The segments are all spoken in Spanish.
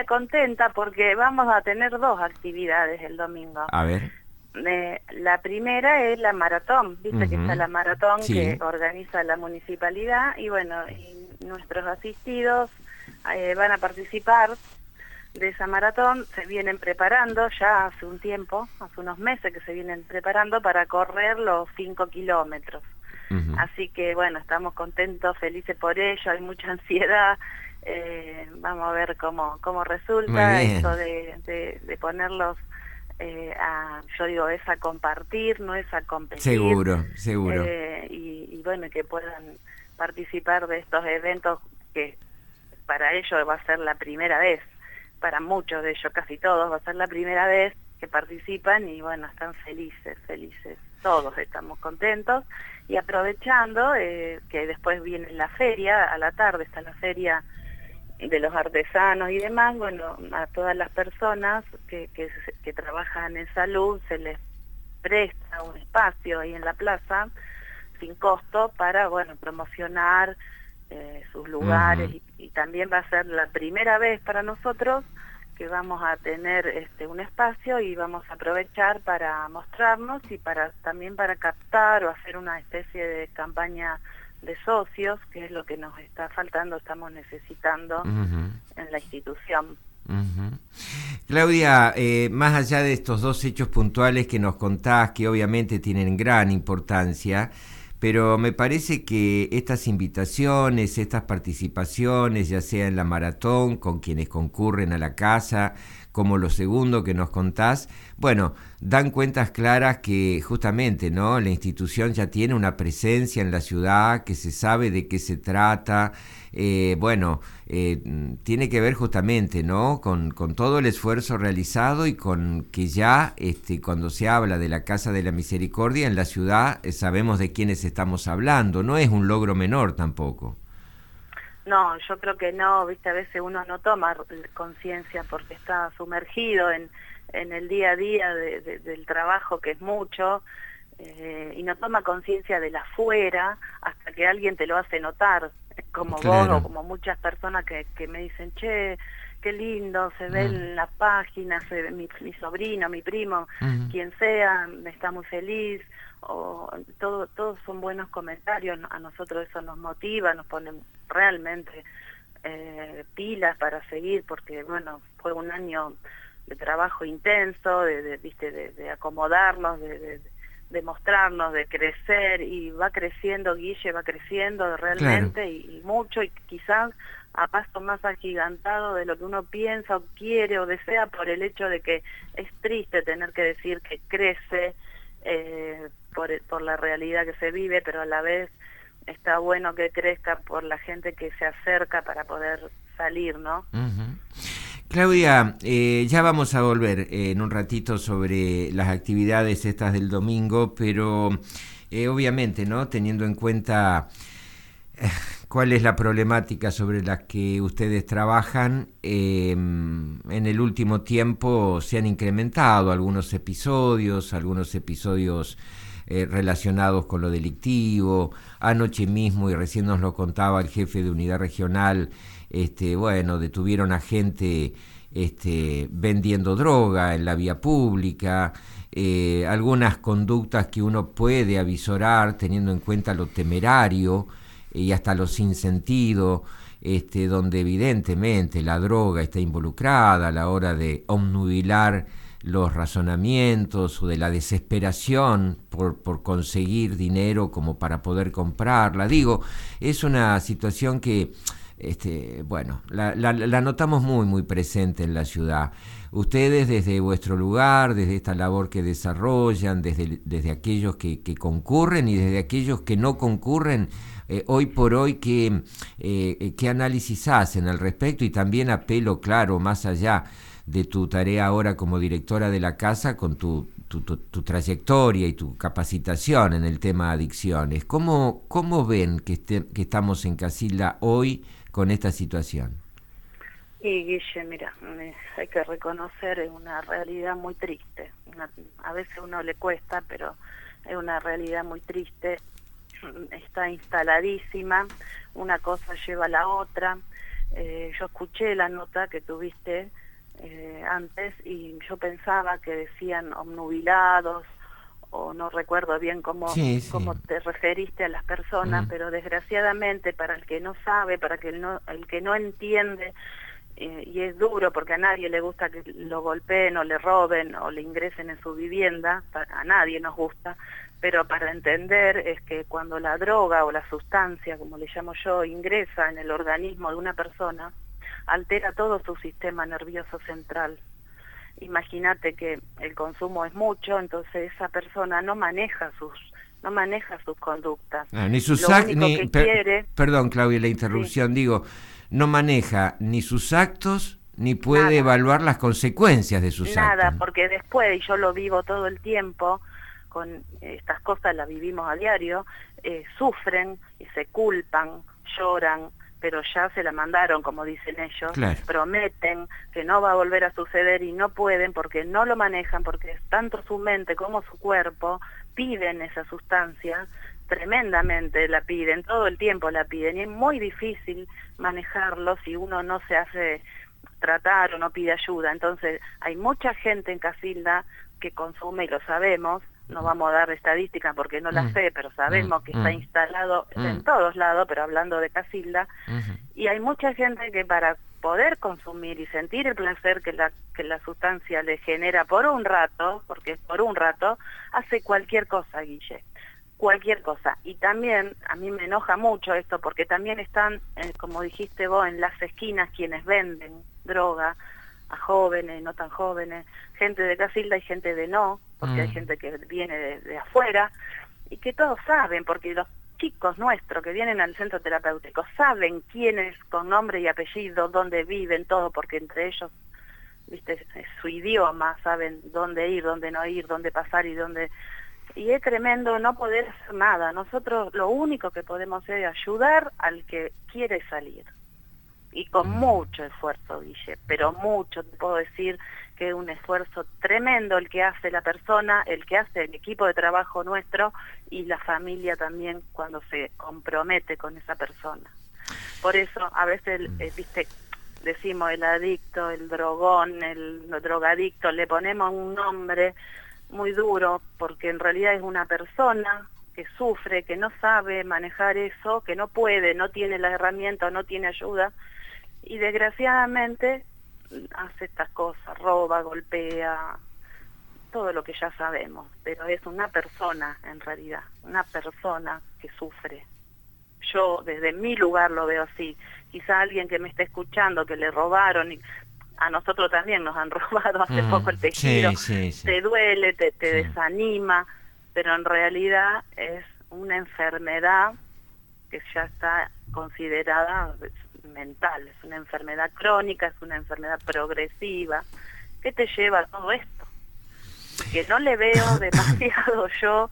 contenta porque vamos a tener dos actividades el domingo. A ver. La primera es la maratón, viste que está Ujú. la maratón que Sí. organiza la municipalidad y bueno, y nuestros asistidos van a participar de esa maratón. Se vienen preparando ya hace un tiempo, hace unos meses que se vienen preparando para correr los 5 kilómetros. Ujú. Así que bueno, estamos contentos, felices por ello, hay mucha ansiedad. Vamos a ver cómo Muy resulta esto bien. de ponerlos yo digo, es a compartir, no es a competir, Seguro, seguro. y bueno, que puedan participar de estos eventos que para ellos va a ser la primera vez, para muchos de ellos, casi todos, va a ser la primera vez que participan y bueno, están felices, felices, todos estamos contentos y aprovechando que después viene la feria, a la tarde está la feria de los artesanos y demás, bueno, a todas las personas que trabajan en salud se les presta un espacio ahí en la plaza sin costo para, bueno, promocionar sus lugares Ujú. y también va a ser la primera vez para nosotros que vamos a tener un espacio y vamos a aprovechar para mostrarnos y para también para captar o hacer una especie de campaña de socios, que es lo que nos está faltando, estamos necesitando Ujú. en la institución. Ujú. Claudia, más allá de estos dos hechos puntuales que nos contás, que obviamente tienen gran importancia, pero me parece que estas invitaciones, estas participaciones, ya sea en la maratón, con quienes concurren a la casa, como lo segundo que nos contás, bueno, dan cuentas claras que justamente, ¿no? La institución ya tiene una presencia en la ciudad, que se sabe de qué se trata, bueno, tiene que ver justamente, ¿no? Con todo el esfuerzo realizado y con que ya cuando se habla de la Casa de la Misericordia en la ciudad sabemos de quiénes estamos hablando, no es un logro menor tampoco. No, yo creo que no, viste, a veces uno no toma conciencia porque está sumergido en el día a día del trabajo, que es mucho, y no toma conciencia del afuera hasta que alguien te lo hace notar, como vos o Claro. como muchas personas que me dicen, che, qué lindo, se ve Mm. en las páginas, se ve mi sobrino, mi primo, Mm. quien sea, está muy feliz, o todos son buenos comentarios, a nosotros eso nos motiva, nos pone realmente pilas para seguir, porque bueno, fue un año de trabajo intenso, viste, de acomodarnos, de mostrarnos, de crecer, y va creciendo, Guille, va creciendo Claro. realmente, y mucho, y quizás a paso más agigantado de lo que uno piensa o quiere o desea, por el hecho de que es triste tener que decir que crece por la realidad que se vive, pero a la vez está bueno que crezca por la gente que se acerca para poder salir, ¿no? Ujú. Claudia, ya vamos a volver en un ratito sobre las actividades estas del domingo, pero obviamente, ¿no? Teniendo en cuenta cuál es la problemática sobre la que ustedes trabajan, en el último tiempo se han incrementado algunos episodios relacionados con lo delictivo. Anoche mismo, y recién nos lo contaba el jefe de unidad regional, bueno, detuvieron a gente vendiendo droga en la vía pública, algunas conductas que uno puede avisorar teniendo en cuenta lo temerario y hasta lo sin sentido, donde evidentemente la droga está involucrada a la hora de obnubilar los razonamientos o de la desesperación por conseguir dinero como para poder comprarla. Digo, es una situación que bueno, la notamos muy, muy presente en la ciudad. Ustedes desde vuestro lugar, desde esta labor que desarrollan, desde aquellos que concurren y desde aquellos que no concurren, hoy por hoy, ¿qué análisis hacen al respecto? Y también apelo, claro, más allá de tu tarea ahora como directora de la casa, con tu trayectoria y tu capacitación en el tema adicciones. ¿Cómo ven que estamos en Casilda hoy con esta situación? Y Guille, mira, hay que reconocer, es una realidad muy triste. A veces a uno le cuesta, pero es una realidad muy triste. Está instaladísima, una cosa lleva a la otra. Yo escuché la nota que tuviste antes y yo pensaba que decían obnubilados, o no recuerdo bien cómo Sí, sí. te referiste a las personas, Mm. pero desgraciadamente para el que no sabe, para que el que no entiende, y es duro porque a nadie le gusta que lo golpeen o le roben o le ingresen en su vivienda, a nadie nos gusta, pero para entender es que cuando la droga o la sustancia, como le llamo yo, ingresa en el organismo de una persona, altera todo su sistema nervioso central. Imagínate que el consumo es mucho, entonces esa persona no maneja sus conductas. Ah, ni sus Lo único que quiere, perdón, Claudia, la sí, interrupción, digo, no maneja ni sus actos ni puede nada, evaluar las consecuencias de sus actos, nada, ¿no? porque después, y yo lo vivo todo el tiempo, con estas cosas las vivimos a diario, sufren y se culpan, lloran, pero ya se la mandaron, como dicen ellos, Claro. prometen que no va a volver a suceder y no pueden porque no lo manejan, porque tanto su mente como su cuerpo piden esa sustancia, tremendamente la piden, todo el tiempo la piden, y es muy difícil manejarlo si uno no se hace tratar o no pide ayuda. Entonces hay mucha gente en Casilda que consume, y lo sabemos, no vamos a dar estadísticas porque no las Mm, sé, pero sabemos que está instalado en todos lados, pero hablando de Casilda, ujú. y hay mucha gente que para poder consumir y sentir el placer que la sustancia le genera por un rato, porque es por un rato, hace cualquier cosa, Guille, cualquier cosa. Y también a mí me enoja mucho esto porque también están, como dijiste vos, en las esquinas quienes venden droga a jóvenes, no tan jóvenes, gente de Casilda y gente de no, porque hay gente que viene de afuera y que todos saben, porque los chicos nuestros que vienen al centro terapéutico saben quiénes con nombre y apellido, dónde viven, todo, porque entre ellos, viste, es su idioma, saben dónde ir, dónde no ir, dónde pasar y dónde... Y es tremendo no poder hacer nada. Nosotros lo único que podemos hacer es ayudar al que quiere salir. Y con mucho esfuerzo, Guille, pero mucho, te puedo decir que es un esfuerzo tremendo el que hace la persona, el que hace el equipo de trabajo nuestro y la familia también cuando se compromete con esa persona. Por eso a veces, viste, decimos el adicto, el drogón, el drogadicto, le ponemos un nombre muy duro porque en realidad es una persona que sufre, que no sabe manejar eso, que no puede, no tiene la herramienta, no tiene ayuda, y desgraciadamente hace estas cosas, roba, golpea, todo lo que ya sabemos, pero es una persona en realidad, una persona que sufre. Yo desde mi lugar lo veo así. Quizá alguien que me esté escuchando, que le robaron, y a nosotros también nos han robado hace poco el tejido, Sí, sí, sí. te duele, te Sí. desanima, pero en realidad es una enfermedad que ya está considerada mental, es una enfermedad crónica, es una enfermedad progresiva, que te lleva a todo esto. Que no le veo demasiado yo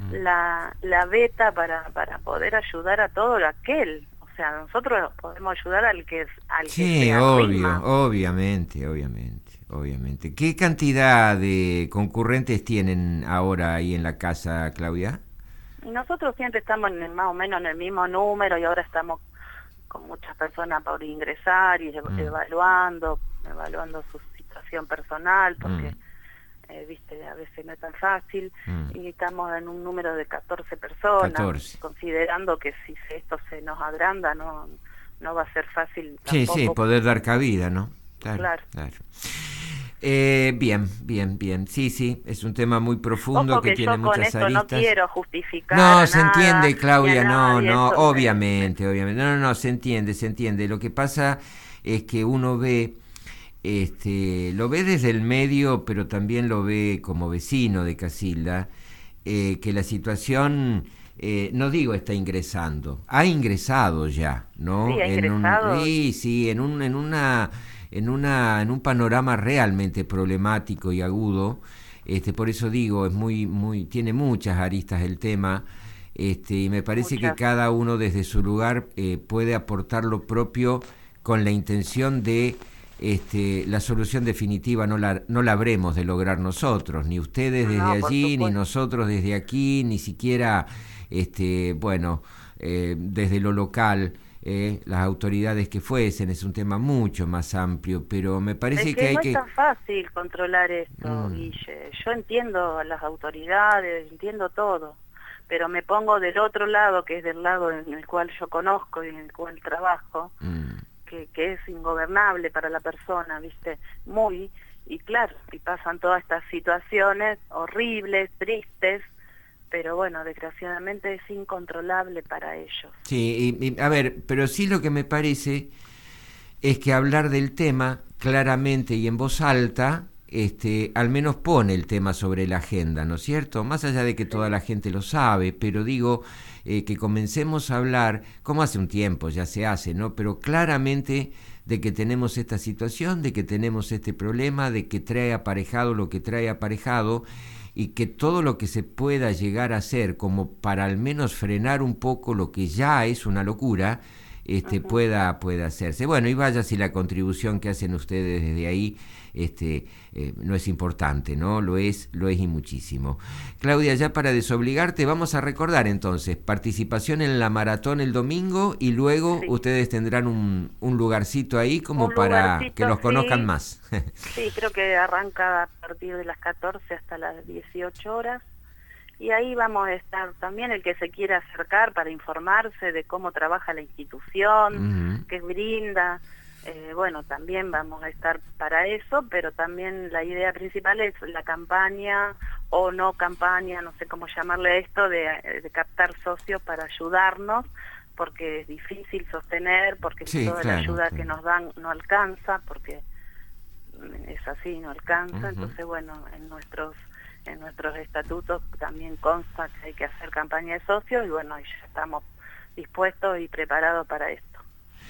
la beta para poder ayudar a todo aquel. O sea, nosotros podemos ayudar al que Sí, se obvio, arrima. obviamente. ¿Qué cantidad de concurrentes tienen ahora ahí en la casa, Claudia? Y nosotros siempre estamos más o menos en el mismo número y ahora estamos con muchas personas por ingresar y evaluando su situación personal porque viste, a veces no es tan fácil, y estamos en un número de 14 personas, 14. considerando que si esto se nos agranda no va a ser fácil Sí, sí, tampoco. poder dar cabida, ¿no? Claro. Bien. Sí, es un tema muy profundo Ojo que que tiene yo con muchas esto no aristas. quiero justificar No, a se nada, entiende, ni a Claudia, nadie, no, eso obviamente. No, se entiende. Lo que pasa es que uno ve, lo ve desde el medio, pero también lo ve como vecino de Casilda, que la situación, no digo está ingresando, ha ingresado ya, ¿no? sí, ha ingresado. Sí, en un panorama realmente problemático y agudo. Por eso digo, tiene muchas aristas el tema, y me parece que Muchas. cada uno desde su lugar puede aportar lo propio con la intención de la solución definitiva no la habremos de lograr nosotros, ni ustedes desde No, por allí, ni supuesto. nosotros desde aquí, ni siquiera, desde lo local. las autoridades que fuesen, es un tema mucho más amplio, pero me parece que hay no que... es tan fácil controlar esto, Guille. Yo entiendo a las autoridades, entiendo todo, pero me pongo del otro lado, que es del lado en el cual yo conozco y en el cual trabajo, que es ingobernable para la persona, ¿viste? Y claro, y pasan todas estas situaciones horribles, tristes, pero bueno, desgraciadamente es incontrolable para ellos. Sí, a ver, pero sí lo que me parece es que hablar del tema claramente y en voz alta, al menos pone el tema sobre la agenda, ¿no es cierto? Más allá de que toda la gente lo sabe, pero digo que comencemos a hablar, como hace un tiempo ya se hace, ¿no? Pero claramente de que tenemos esta situación, de que tenemos este problema, de que trae aparejado lo que trae aparejado, y que todo lo que se pueda llegar a hacer como para al menos frenar un poco lo que ya es una locura, pueda hacerse. Bueno, y vaya si la contribución que hacen ustedes desde ahí no es importante, ¿no? Lo es y muchísimo. Claudia, ya para desobligarte, vamos a recordar entonces, participación en la maratón el domingo y luego ustedes tendrán un lugarcito ahí como para que los conozcan más. Sí, creo que arranca a partir de las 14 hasta las 18 horas. Y ahí vamos a estar también el que se quiera acercar para informarse de cómo trabaja la institución, qué brinda. Bueno, también vamos a estar para eso, pero también la idea principal es la campaña o no campaña, no sé cómo llamarle a esto, de captar socios para ayudarnos, porque es difícil sostener, porque toda la ayuda que nos dan no alcanza, porque es así, no alcanza. Entonces, bueno, en nuestros estatutos también consta que hay que hacer campaña de socios y bueno, ya estamos dispuestos y preparados para esto.